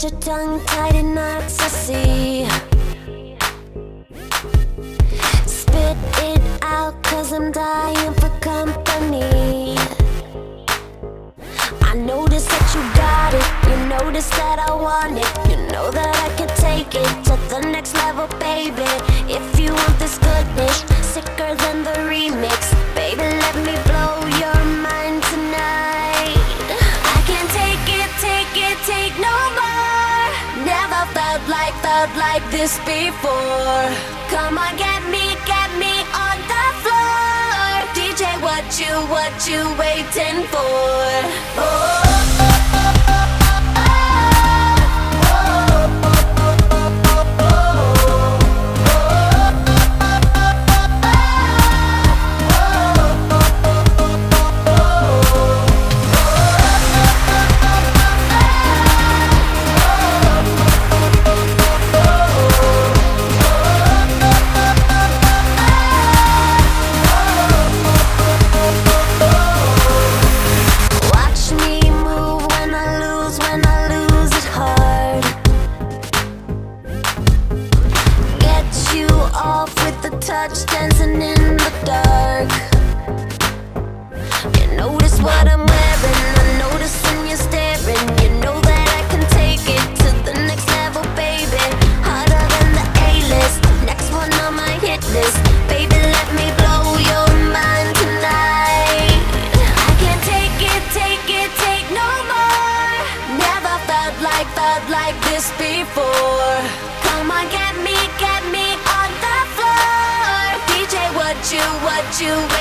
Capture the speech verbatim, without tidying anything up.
got your tongue tied in knots, I see. Spit it out, cause I'm dying for company. I notice that you got it, you notice that I want it. You know that I can take it to the next level, baby. If you want this goodness, sicker than the remix, baby, let me blow your mind tonight. I can't take it, take it, take no more. Never felt like, felt like this before. Come on, get me, get me on the floor. D J, what you, what you waiting for? Oh. Touch dancing in the dark. You notice what I'm wearing, I notice when you're staring. You know that I can take it to the next level, baby. Harder than the A-list, next one on my hit list. Baby, let me blow your mind tonight. I can't take it, take it, take no more. Never felt like, felt like this before. Come on, get me, get me on the floor. What you, what you